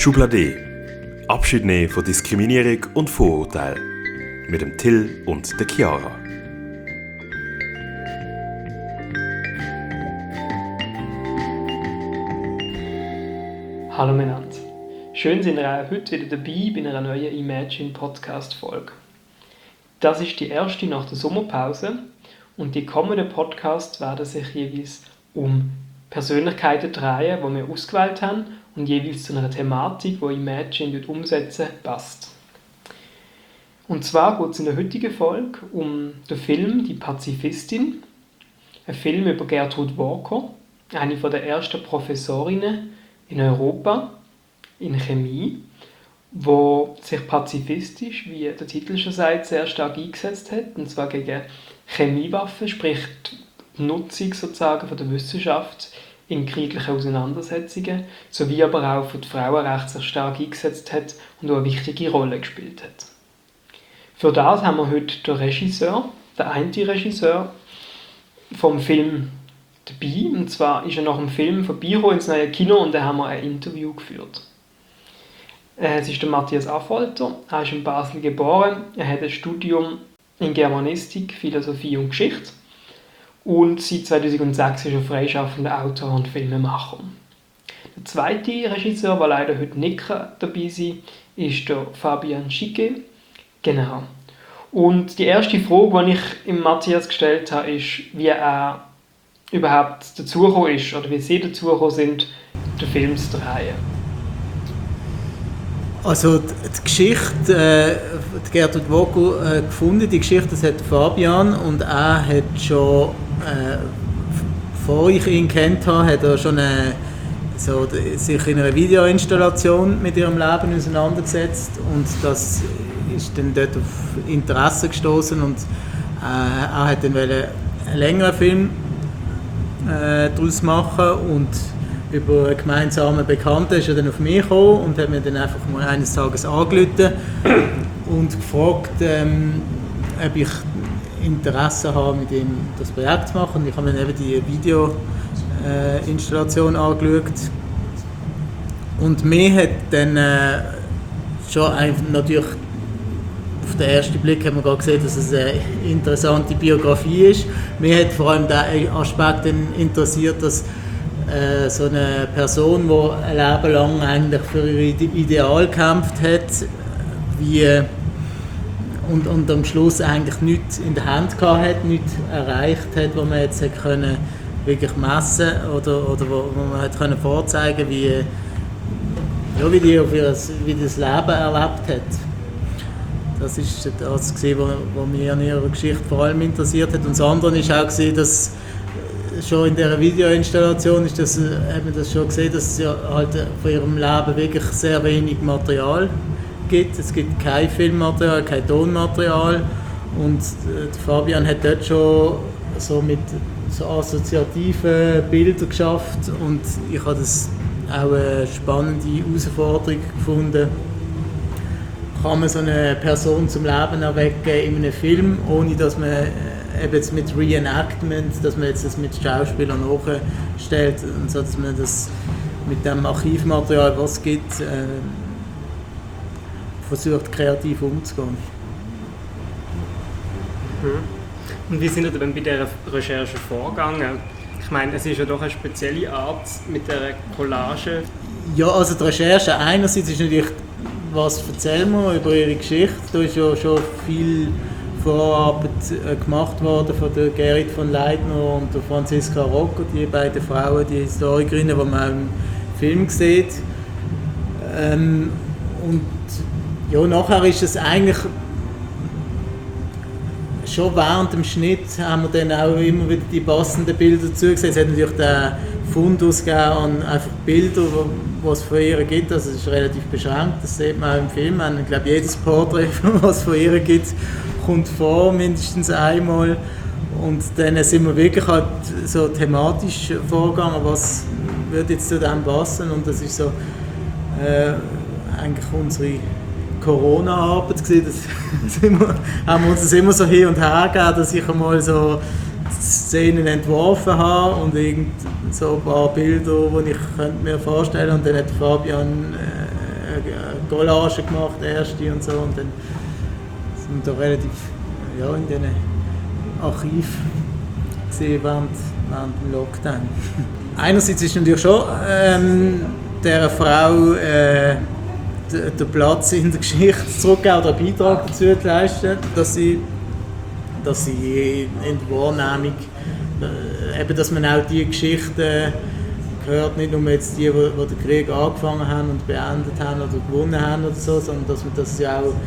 Schublade. Abschied nehmen von Diskriminierung und Vorurteil. Mit dem Till und der Chiara. Hallo miteinander. Schön sind ihr auch heute wieder dabei bei einer neuen Imagine Podcast Folge. Das ist die erste nach der Sommerpause und die kommenden Podcasts werden sich jeweils um Persönlichkeiten drehen, die wir ausgewählt haben und jeweils zu einer Thematik, die Imagine umsetzen passt. Und zwar geht es in der heutigen Folge um den Film «Die Pazifistin», ein Film über Gertrud Walker, eine der ersten Professorinnen in Europa in Chemie, wo sich pazifistisch, wie der Titel schon sagt, sehr stark eingesetzt hat, und zwar gegen Chemiewaffen, sprich die Nutzung sozusagen von der Wissenschaft in krieglichen Auseinandersetzungen, sowie aber auch für die Frauenrechte sehr stark eingesetzt hat und auch eine wichtige Rolle gespielt hat. Für das haben wir heute den Regisseur, den einen Regisseur vom Film dabei, und zwar ist er nach dem Film vorbeigekommen ins neue Kino und da haben wir ein Interview geführt. Es ist der Matthias Affolter, er ist in Basel geboren, er hat ein Studium in Germanistik, Philosophie und Geschichte und seit 2006 ist er freischaffender Autor und Filmemacher. Der zweite Regisseur, der leider heute nicht dabei sein kann, ist der Fabian Schicke. Genau. Und die erste Frage, die ich ihm Matthias gestellt habe, ist, wie er überhaupt dazugekommen ist oder wie sie dazugekommen sind, den Film zu drehen. Also die Geschichte, die Gertrud Walker gefunden, die Geschichte, das hat Fabian, und er hat schon, bevor ich ihn kennt habe, hat er schon sich in einer Videoinstallation mit ihrem Leben auseinandergesetzt und das ist dann dort auf Interesse gestoßen und er hat dann einen längeren Film daraus machen und über einen gemeinsamen Bekannten ist er dann auf mich gekommen und hat mir dann einfach mal eines Tages angerufen und gefragt, ob ich Interesse habe, mit ihm das Projekt zu machen. Und ich habe mir eben die Videoinstallation angeschaut und mir hat dann schon natürlich auf den ersten Blick hat man gerade gesehen, dass es eine interessante Biografie ist. Mir hat vor allem der Aspekt interessiert, dass so eine Person, die ein Leben lang eigentlich für ihr Ideal gekämpft hat, und am Schluss eigentlich nichts in der Hand gehabt hat, nichts erreicht hat, wo man jetzt können wirklich messen oder wo man hat können vorzeigen, wie die das Leben erlebt hat. Das ist das, was mich an ihrer Geschichte vor allem interessiert hat. Und das andere war auch, dass schon in dieser Videoinstallation hat man das schon gesehen, dass es ja halt von ihrem Leben wirklich sehr wenig Material gibt. Es gibt kein Filmmaterial, kein Tonmaterial. Und Fabian hat dort schon so mit so assoziativen Bildern geschafft. Und ich habe das auch eine spannende Herausforderung gefunden. Kann man so eine Person zum Leben erwecken in einem Film, ohne dass man eben jetzt mit Reenactment, dass man jetzt das mit Schauspielern nachstellt und so, dass man das mit dem Archivmaterial, was es gibt, versucht kreativ umzugehen. Und wie sind ihr denn bei dieser Recherche vorgegangen? Ich meine, es ist ja doch eine spezielle Art mit der Collage. Ja, also die Recherche einerseits ist natürlich, was erzählen wir über ihre Geschichte. Da ist ja schon viel Vorarbeit gemacht worden von der Gerrit von Leitner und der Franziska Rocco, die beiden Frauen, die Historikerinnen, die man auch im Film sieht. Und ja, nachher ist es eigentlich schon während dem Schnitt haben wir dann auch immer wieder die passenden Bilder dazu gesehen. Es hat natürlich den Fundus gegeben an einfach Bilder, die es von ihr gibt. Also es ist relativ beschränkt, das sieht man auch im Film. Ich glaube, jedes Porträt, was es von ihr gibt, kommt vor, mindestens einmal. Und dann sind wir wirklich halt so thematisch vorgegangen, was würde jetzt zu dem passen. Und das ist so eigentlich unsere Corona-Arbeit gewesen. Haben wir uns das immer so hin und her gegeben, dass ich einmal so Szenen entworfen habe und so ein paar Bilder, die ich mir vorstellen könnte. Und dann hat Fabian Collage gemacht, erste und so. Und dann sind wir da relativ in diesen Archiv gesehen während dem Lockdown. Einerseits ist natürlich schon dieser Frau den Platz in der Geschichte zurückgeben oder einen Beitrag dazu zu leisten, dass sie in der Wahrnehmung, dass man auch die Geschichten hört, nicht nur jetzt die den Krieg angefangen haben und beendet haben oder gewonnen haben oder so, sondern dass man das ja auch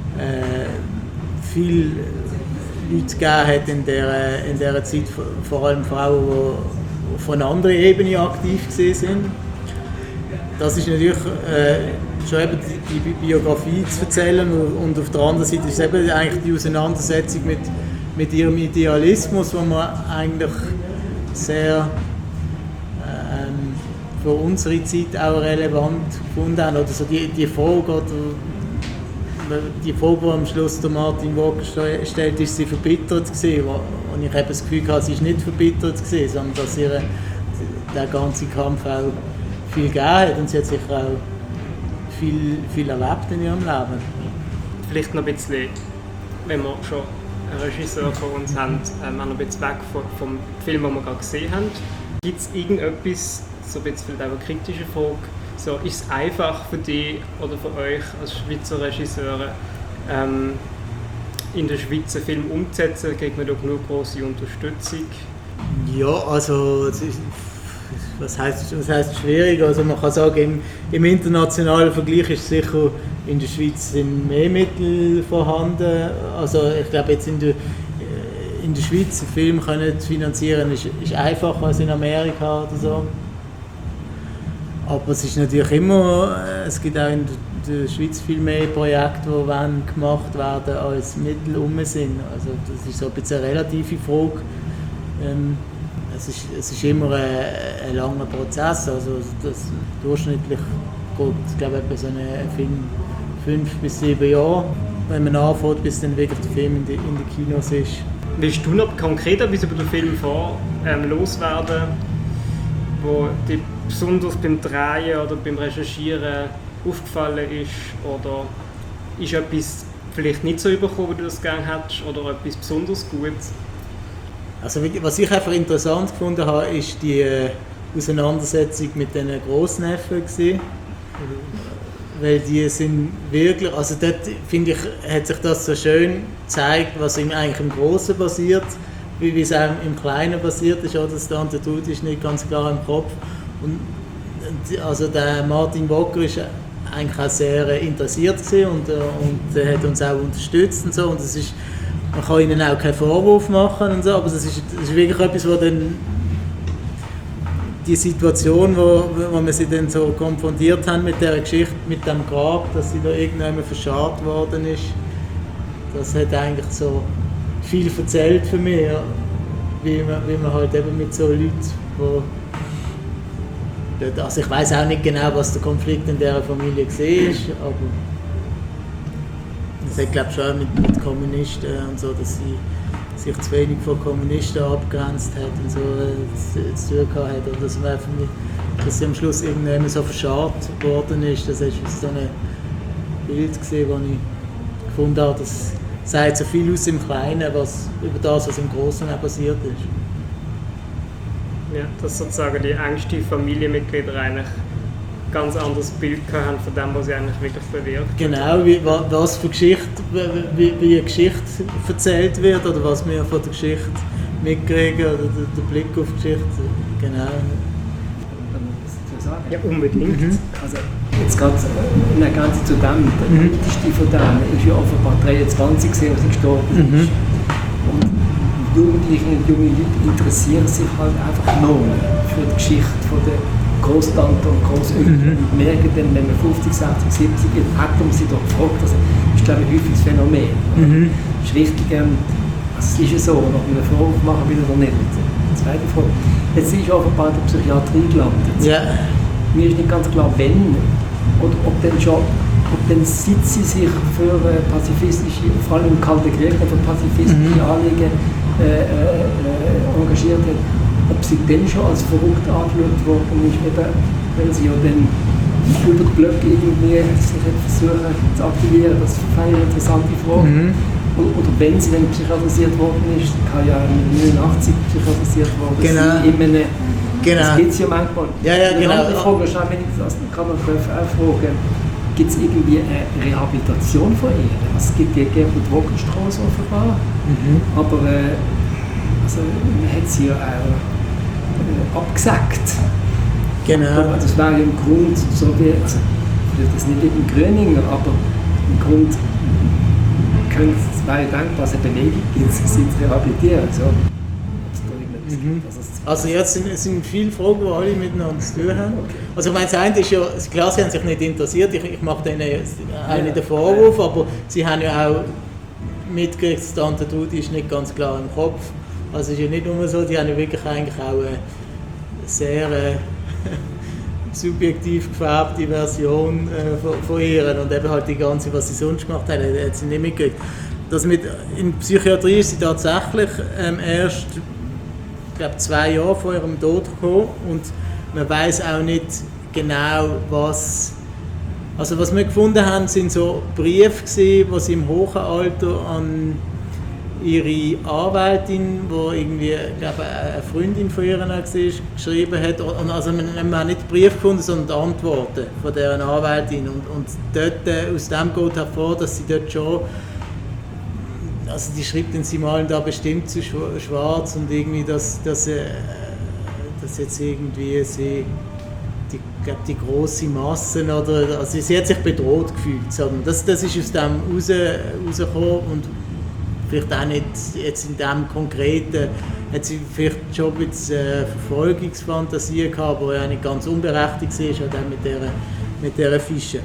viele Leute gegeben hat in dieser Zeit, vor allem Frauen, die von einer anderen Ebene aktiv gewesen sind. Das ist natürlich schon eben die Biografie zu erzählen und auf der anderen Seite ist es eben eigentlich die Auseinandersetzung mit ihrem Idealismus, wo man eigentlich sehr für unsere Zeit auch relevant gefunden haben. Oder so die Frage, die am Schluss der Martin Walker stellt, ist sie verbittert gewesen. Und ich habe das Gefühl gehabt, sie ist nicht verbittert gewesen, sondern dass ihr der ganze Kampf auch viel gegeben hat und sie hat sicher auch viel erlebt in ihrem Leben. Vielleicht noch ein bisschen, wenn wir schon einen Regisseur vor uns haben, noch ein bisschen weg vom Film, den wir gerade gesehen haben. Gibt es irgendetwas, so ein bisschen vielleicht auch eine kritische Frage, so, ist es einfach für dich oder für euch als Schweizer Regisseure, in der Schweiz einen Film umzusetzen? Kriegt man da genug grosse Unterstützung? Ja, also was heisst schwierig? Also man kann sagen, im internationalen Vergleich ist sicher in der Schweiz sind mehr Mittel vorhanden. Also ich glaube jetzt in der Schweiz einen Film können zu finanzieren ist einfacher als in Amerika oder so. Aber es ist natürlich immer, es gibt auch in der Schweiz viel mehr Projekte, die gemacht werden, als Mittel sind. Also das ist so ein bisschen eine relative Frage. Es ist immer ein langer Prozess. Also durchschnittlich geht, ich glaube, etwa so ein Film 5 bis 7 Jahre, wenn man anfängt, bis dann wirklich der Film in den Kinos ist. Willst du noch konkret etwas über den Film loswerden, wo dir besonders beim Drehen oder beim Recherchieren aufgefallen ist? Oder ist etwas vielleicht nicht so übergekommen, wie du das gerne hättest, oder etwas besonders Gutes? Also, was ich einfach interessant gefunden habe, ist die Auseinandersetzung mit den Grossneffen gewesen. Weil die sind wirklich, also dort finde ich, hat sich das so schön gezeigt, was eigentlich im Grossen passiert, wie es auch im Kleinen passiert ist. Oder das Tante Tut ist nicht ganz klar im Kopf. Und also der Martin Walker ist eigentlich auch sehr interessiert gewesen und hat uns auch unterstützt und so. Und das ist, man kann ihnen auch keinen Vorwurf machen und so, aber das ist wirklich etwas, wo dann die Situation, wo wir sie dann so konfrontiert haben mit der Geschichte, mit dem Grab, dass sie da irgendwann verscharrt worden ist, das hat eigentlich so viel erzählt für mich, ja. wie man halt eben mit so Leuten, also ich weiß auch nicht genau, was der Konflikt in dieser Familie war, aber das hat, glaube ich, schon mit Kommunisten und so, dass sie sich zu wenig von Kommunisten abgegrenzt hat und so zu tun hat. Oder dass sie am Schluss irgendwann so verscharrt worden ist. Das war so ein Bild, das ich gefunden habe, das sagt so viel aus im Kleinen, über das, was im Großen auch passiert ist. Ja, dass sozusagen die engsten Familienmitglieder eigentlich ein ganz anderes Bild haben von dem, was sie eigentlich wirklich bewirkt. Genau, was für Geschichte, wie eine Geschichte erzählt wird oder was wir von der Geschichte mitkriegen oder der Blick auf die Geschichte. Genau. Ja, unbedingt. Also jetzt gerade in der Ganze zu dem, der älteste von denen ist ja offenbar 23 gewesen, als er gestorben ist. Und Jugendliche und junge Leute interessieren sich halt einfach noch für die Geschichte von der Großtante und Großeltern und merken dann, wenn man 50, 60, 70 ist, hat man sie doch gefragt. Das ist, glaube ich, ein häufiges Phänomen. Es ist wichtig, also es ist ja so, ob man einen Vorwurf machen will oder nicht. Zweite Frage. Jetzt ist offenbar in der Psychiatrie gelandet. Ja. Mir ist nicht ganz klar, wenn oder ob dann seit sie sich für pazifistische, vor allem im Kalten Krieg, für pazifistische Anliegen engagiert hat, ob sie dann schon als verrückt angeschaut worden ist, eben, weil sie ja dann über den Blog irgendwie sich versuchen zu aktivieren. Das fand ich eine interessante Frage. Oder wenn sie dann psychiatrisiert worden ist, kann ja 89 psychiatrisiert worden sein. Das gibt es ja manchmal. Die andere Frage ist auch, wenn ich das kann man auch fragen, gibt es irgendwie eine Rehabilitation von ihr? Also es gibt die Gertrud Wockenstraße offenbar, aber also, man hat sie ja auch abgesagt. Genau. Das wäre ja im Grund so wie, also vielleicht das nicht in Gröningen, aber im Grund könnte es wäre denkbar, dass eine Bewegung gibt, sie zu rehabilitieren. So. Also jetzt sind viele Fragen, die alle miteinander zu tun haben. Okay. Also ich meine, das eine ist ja, klar, sie haben sich nicht interessiert, ich mache denen auch nicht den Vorwurf, aber sie haben ja auch mitgekriegt, dass Tante Trudi ist nicht ganz klar im Kopf. Also es ist ja nicht nur so, die haben ja wirklich eigentlich auch eine sehr subjektiv gefärbte Version von ihr und eben halt die ganze, was sie sonst gemacht hat sie nicht mitgekriegt. In Psychiatrie ist sie tatsächlich erst, ich glaube, 2 Jahre vor ihrem Tod gekommen und man weiß auch nicht genau, was wir gefunden haben, sind so Briefe gewesen, die sie im hohen Alter an ihre Anwältin, die irgendwie, glaube eine Freundin von ihr war, geschrieben hat. Und also man hat nicht Briefe gefunden, sondern die Antworten von dieser Anwältin. Und dort, aus dem geht hervor, dass sie dort schon, also die schreibt dann, sie malen da bestimmt zu schwarz und irgendwie, dass jetzt irgendwie sie die grosse Masse oder, also sie hat sich bedroht gefühlt. Das ist aus dem rausgekommen und vielleicht auch nicht jetzt in dem Konkreten, hat sie vielleicht schon ein bisschen Verfolgungsfantasie gehabt, aber ja nicht ganz unberechtigt war, auch mit dieser Fische.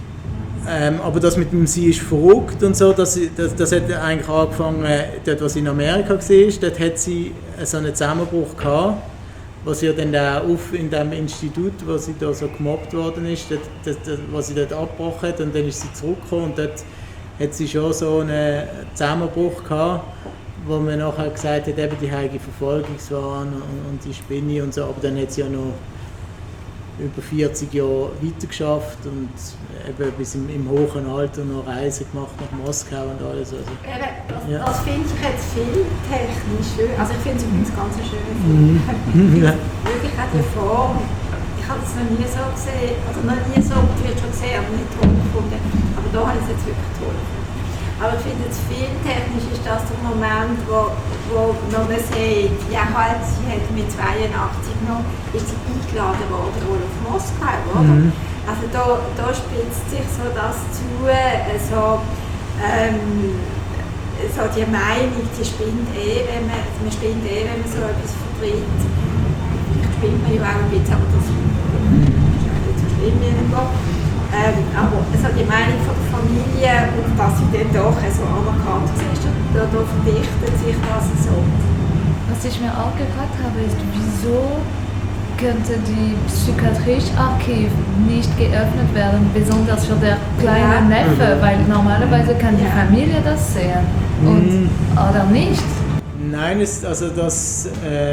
Aber das mit dem «Sie ist verrückt» und so, das hat eigentlich angefangen, dort, was in Amerika war, dort hat sie so einen Zusammenbruch gehabt, was sie dann auch in dem Institut, wo sie da so gemobbt worden ist, was sie dort abgebrochen hat und dann ist sie zurückgekommen und dort hat sie schon so einen Zusammenbruch gehabt, wo man nachher gesagt hat, eben die heilige Verfolgungswahn und die Spinne und so, aber dann hat sie ja noch über 40 Jahre weitergeschafft und eben bis im hohen Alter noch Reisen gemacht nach Moskau und alles. Also, das finde ich jetzt filmtechnisch schön, also ich finde es übrigens ganz eine schöne Film. Wirklich auch die Form, ich habe es noch nie so gesehen, also noch nie so, vielleicht schon gesehen, aber nicht toll gefunden, aber da habe ich es jetzt wirklich toll gefunden. Aber ich finde jetzt filmtechnisch ist das der Moment, wo man sieht, ja halt, sie hat mit 82 noch, ist sie eingeladen worden auf Moskau, oder? Also da spitzt sich so das zu, so die Meinung, die spinnt wenn man so etwas vertritt. Vielleicht spinnt man ja auch ein bisschen, aber das ist nicht so schlimm irgendwo. Aber also die Meinung von der Familie und dass sie dann doch so anerkannt ist, da verdichtet sich das so. Was ich mir auch gefragt habe, ist, wieso könnte die psychiatrische Archiv nicht geöffnet werden, besonders für den kleinen Neffe, weil normalerweise kann die Familie das sehen und oder nicht? Nein, das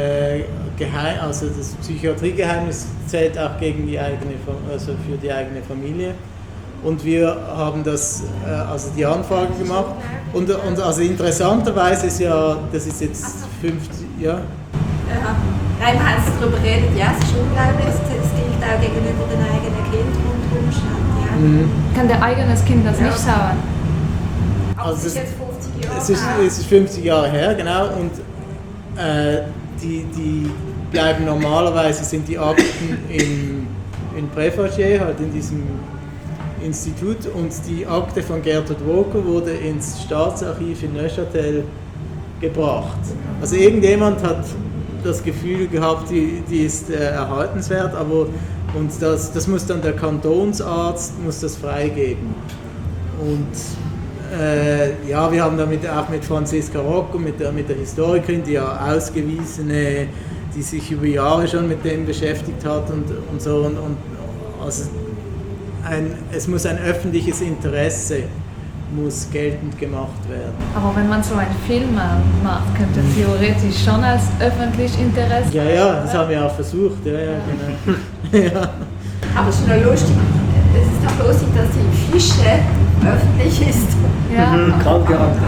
Psychiatriegeheimnis zählt auch gegen die für die eigene Familie. Und wir haben die Anfrage gemacht. Und also interessanterweise ist ja, das ist jetzt 50 Jahre. Ja. Nein, wir haben darüber geredet, ja, es ist unglaublich, es gilt auch gegenüber den eigenen Kindern und Umständen. Ja. Kann der eigenes Kind das nicht sagen? Aber es ist jetzt 50 Jahre es ist 50 Jahre her, genau. Und die bleiben normalerweise, sind die Akten in Préfachet, halt in diesem Institut, und die Akte von Gertrud Walker wurde ins Staatsarchiv in Neuchâtel gebracht. Also irgendjemand hat das Gefühl gehabt, die ist erhaltenswert, und das muss dann der Kantonsarzt muss das freigeben. Und wir haben damit auch mit Franziska Rocco, mit der Historikerin, die ja ausgewiesene, die sich über Jahre schon mit dem beschäftigt hat und so, und also es muss ein öffentliches Interesse muss geltend gemacht werden. Aber wenn man so einen Film macht, könnte theoretisch schon als öffentliches Interesse... Ja, das haben wir auch versucht, ja, genau. Ja. Aber es ist noch lustig, es ist doch lustig, dass die Fische öffentlich ist. Ja. Charakter.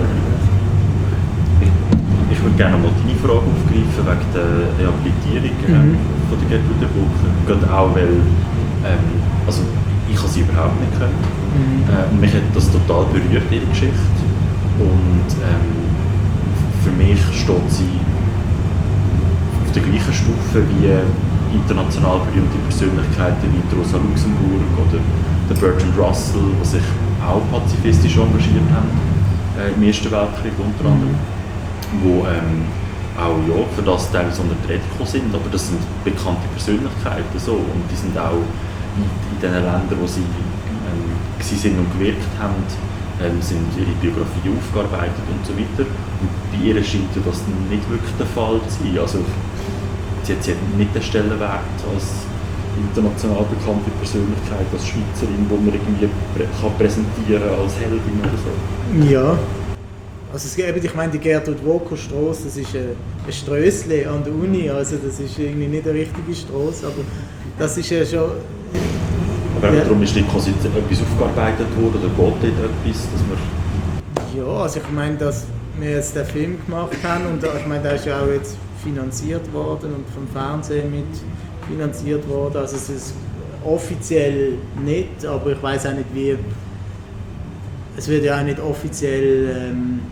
Ich würde gerne mal deine Frage aufgreifen wegen der Rehabilitierung von der Gertrude Bucher. Gerade auch, weil also ich habe sie überhaupt nicht können. Und mich hat das total berührt, ihre Geschichte. Und für mich steht sie auf der gleichen Stufe wie international berühmte Persönlichkeiten wie Rosa Luxemburg oder der Bertrand Russell, die sich auch pazifistisch engagiert haben, im Ersten Weltkrieg unter anderem. Wo auch für das teilweise unter die Rede gekommen sind, aber das sind bekannte Persönlichkeiten so, und die sind auch in den Ländern, wo sie sind und gewirkt haben, sind ihre Biografie aufgearbeitet und so weiter. Und bei ihr scheint das nicht wirklich der Fall zu sein. Also, sie hat nicht den Stellenwert als international bekannte Persönlichkeit, als Schweizerin, die man irgendwie präsentieren kann als Heldin oder so. Ja. Also ich meine, die Gertrud-Walker-Strasse, das ist ein Strössle an der Uni, also das ist irgendwie nicht eine richtige Strasse, aber das ist ja schon... Aber darum ist nicht quasi etwas aufgearbeitet worden oder geht dort etwas, dass man... Ja, also ich meine, dass wir jetzt den Film gemacht haben und ich meine, der ist ja auch jetzt finanziert worden und vom Fernsehen mit finanziert worden, also es ist offiziell nicht, aber ich weiß auch nicht wie... Es wird ja auch nicht offiziell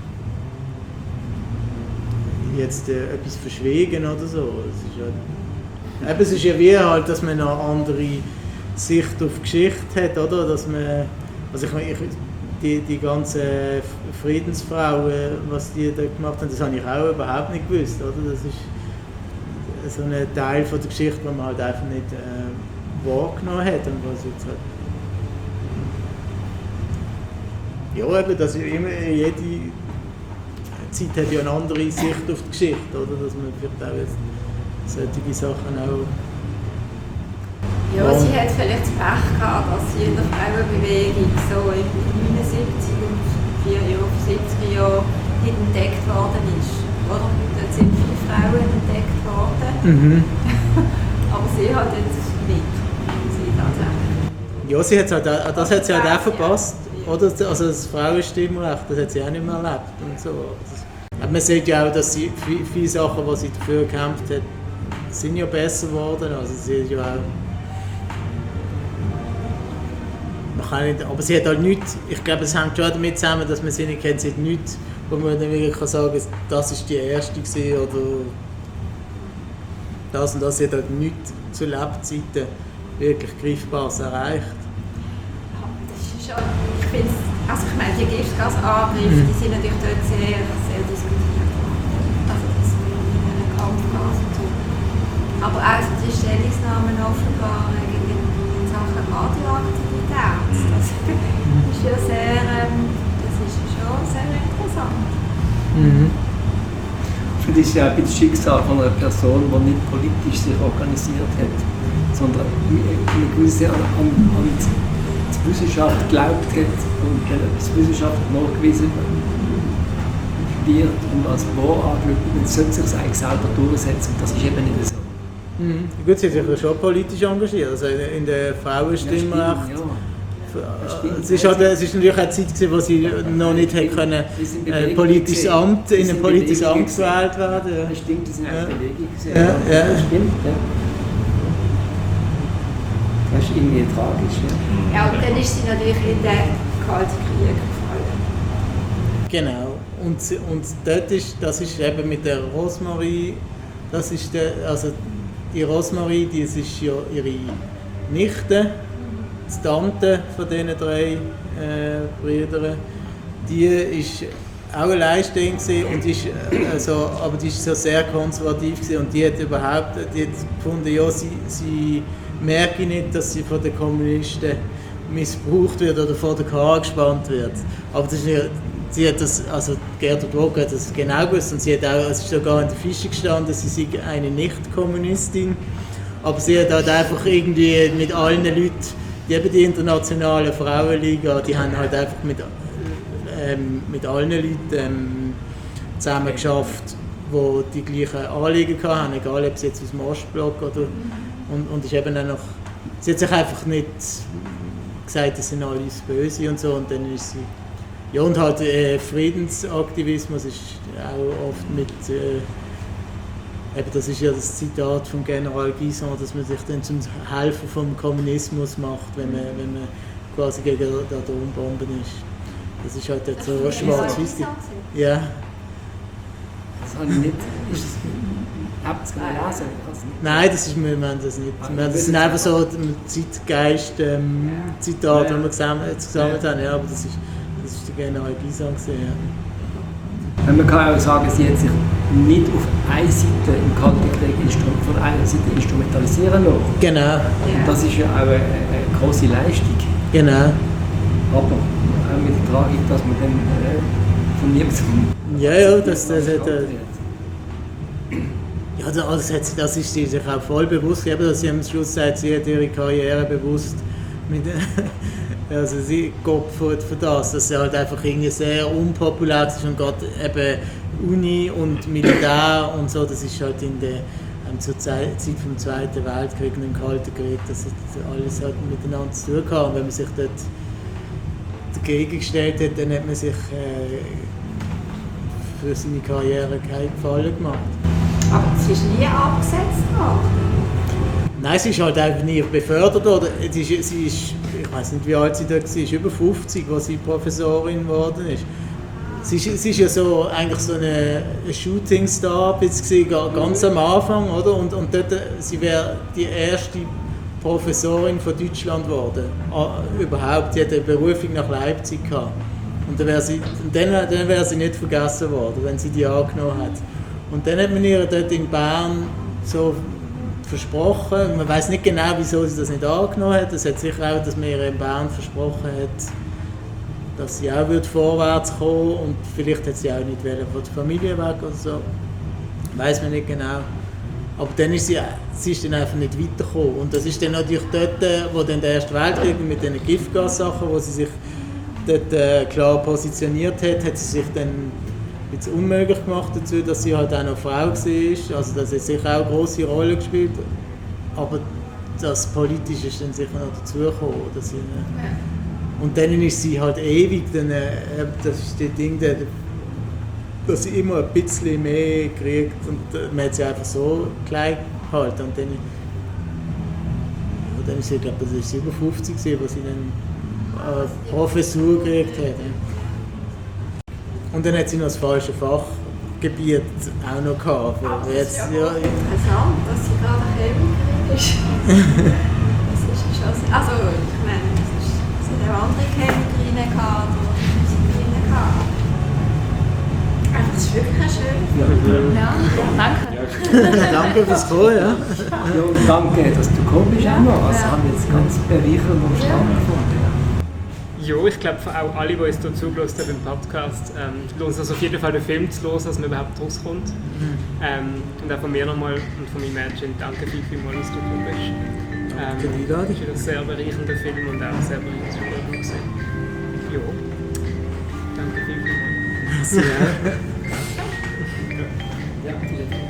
jetzt etwas verschwiegen oder so. Es ist ja wie halt, dass man eine andere Sicht auf Geschichte hat, oder? Dass man, also die ganzen Friedensfrauen, was die da gemacht haben, das habe ich auch überhaupt nicht gewusst, oder? Das ist so ein Teil von der Geschichte, den man halt einfach nicht wahrgenommen hat und was jetzt halt. Ja, eben, dass jede Zeit hat ja eine andere Sicht auf die Geschichte, oder? Dass man vielleicht auch jetzt solche Sachen auch... Ja, sie hat vielleicht das Pech gehabt, dass sie in der Frauenbewegung so in 79 und 70er Jahren nicht entdeckt worden ist. Oder? Dort sind 5 Frauen entdeckt worden, aber sie hat jetzt nicht. Sie tatsächlich. Ja, sie hat's halt, das hat sie halt auch verpasst. Oder? Also das Frauenstimmrecht, das hat sie auch nicht mehr erlebt und so. Aber man sieht ja auch, dass sie viele Sachen, die sie dafür gekämpft hat, sind ja besser geworden. Also sie ist ja auch... Man kann nicht, aber sie hat halt nichts, ich glaube, es hängt schon damit zusammen, dass man sie nicht kennt, sie hat nichts, wo man dann wirklich sagen kann, das ist die erste gewesen, oder das und das. Sie hat halt nichts zu Lebzeiten wirklich Greifbares erreicht. Ich finde, also ich meine, die Giftgasangriffe, die sind natürlich dort sehr, sehr diskutiert worden. Also das Kampfgas und so. Aber auch die Stellungnahmen offenbar in Sachen Radioaktivität, das ist ja sehr, das ist schon sehr interessant. Und das ist ja ein bisschen Schicksal von einer Person, die nicht politisch sich organisiert hat, sondern eine gewisse an die Wissenschaft geglaubt hat und als Wissenschaft nachgewiesen wird und als wahr angeschaut, dann sollte sich das eigentlich selber durchsetzen. Das ist eben nicht so. Gut, sie hat sich schon politisch engagiert, also in der Frauenstimmrecht. Es ist natürlich auch eine Zeit, wo sie noch nicht können, in ein politisches Amt gewählt werden. Das stimmt, das sind eine Bewegung. Ja. Das stimmt, ja. Das ist irgendwie tragisch. Ja, und dann ist sie natürlich in den Kalten Krieg gefallen. Genau. Und dort das ist eben mit der Rosemarie, also die Rosemarie, die ist ja ihre Nichte, die Tante von diesen 3 Brüdern. Die ist auch alleinstehend und ist, aber die ist so sehr konservativ gewesen, und die hat gefunden, ja, sie merke nicht, dass sie von den Kommunisten missbraucht wird oder vor der Karre gespannt wird. Aber sie hat das, also Gertrud Walker hat das genau gewusst, und sie hat auch, es ist sogar in der Fische gestanden, sie sei eine Nicht-Kommunistin. Aber sie hat halt einfach irgendwie mit allen Leuten, die internationale Frauenliga, die haben halt einfach mit allen Leuten zusammen geschafft, die die gleichen Anliegen hatten, egal ob es jetzt aus dem Ostblock oder und ist eben dann nach sie hat sich einfach nicht gesagt, das sind alles Böse und so, und dann ist sie... Ja, und halt Friedensaktivismus ist auch oft mit... eben das ist ja das Zitat vom General Guison, dass man sich dann zum Helfer vom Kommunismus macht, wenn man quasi gegen die Atombomben ist. Das ist halt jetzt so schwarz-weiß. Ja. Das habe ich nicht... Habt ihr es gelesen? Nein, das ist, wir haben das nicht. Das sind einfach so Zeitgeist-Zitate, die wir gesammelt haben. Ja, aber das ist der General Guison gewesen, ja. Man kann auch sagen, sie hat sich nicht auf eine Seite im Kalten Krieg von einer Seite instrumentalisieren lassen. Genau. Und das ist ja auch eine grosse Leistung. Genau. Aber auch mit der Tragik, dass man dann von niemandem... Ja, das hat... Ja, das ist sie sich auch voll bewusst, dass sie am Schluss sagt, sie hat ihre Karriere bewusst also sie geopfert für das, dass sie halt einfach irgendwie sehr unpopulär ist und gerade eben Uni und Militär und so, das ist halt zur Zeit vom Zweiten Weltkrieg und im Kalten Krieg, das alles halt miteinander zu tun gehabt. Und wenn man sich dort dagegen gestellt hat, dann hat man sich für seine Karriere keinen Gefallen gemacht. Aber sie ist nie abgesetzt worden. Nein, sie ist halt einfach nie befördert worden. Sie ist, ich weiß nicht, wie alt sie da war, über 50, als sie Professorin geworden ist. Sie ist ja so, eigentlich so eine Shootingstar ganz am Anfang, oder? Und dort, sie wäre die erste Professorin von Deutschland geworden. Überhaupt, sie hatte eine Berufung nach Leipzig gehabt. Und dann wäre sie nicht vergessen worden, wenn sie die angenommen hat. Und dann hat man ihr dort in Bern so versprochen, man weiß nicht genau, wieso sie das nicht angenommen hat. Es hat sicher auch, dass man ihr in Bern versprochen hat, dass sie auch vorwärts kommen wird, und vielleicht hat sie auch nicht von der Familie weg oder so. Weiß man nicht genau. Aber dann ist sie ist dann einfach nicht weitergekommen. Und das ist dann natürlich dort, wo dann der Erste Weltkrieg mit den Giftgassachen, wo sie sich dort klar positioniert hat sie sich dann jetzt unmöglich gemacht dazu, dass sie halt auch noch Frau war. Also das hat sicher auch eine grosse Rolle gespielt. Aber das Politische ist dann sicher noch dazugekommen. Und dann ist sie halt ewig, das ist das Ding, dass sie immer ein bisschen mehr kriegt, und man hat sie einfach so klein gehalten. Und dann ist sie, glaube ich, das ist über 50 gewesen, wo sie dann eine Professur gekriegt hat. Und dann hat sie noch das falsche Fachgebiet auch noch gehabt. Aber jetzt, das ist ja interessant, dass sie gerade Chemikerin ist. Das ist schon, also ich meine, es hat auch andere Chemikerinnen gehabt oder Physikerinnen gehabt. Also das ist wirklich ein schönes. Ja, danke. Danke fürs Kommen, ja. Ja, und danke, dass du gekommen bist auch noch. Also haben wir jetzt ganz bereichernd und spannend gefunden. Ja, ich glaube auch alle, die uns hier zugelassen haben im Podcast, lohnt es auf jeden Fall den Film zu hören, dass man überhaupt rauskommt. Und auch von mir nochmal und von meinem Mädchen danke vielmals, dass du gekommen bist. Danke für die Einladung. Es ist ein sehr bereichernder Film und auch sehr bereicherndes Programm gesehen. Ja, danke vielmals. Sehr. Ja,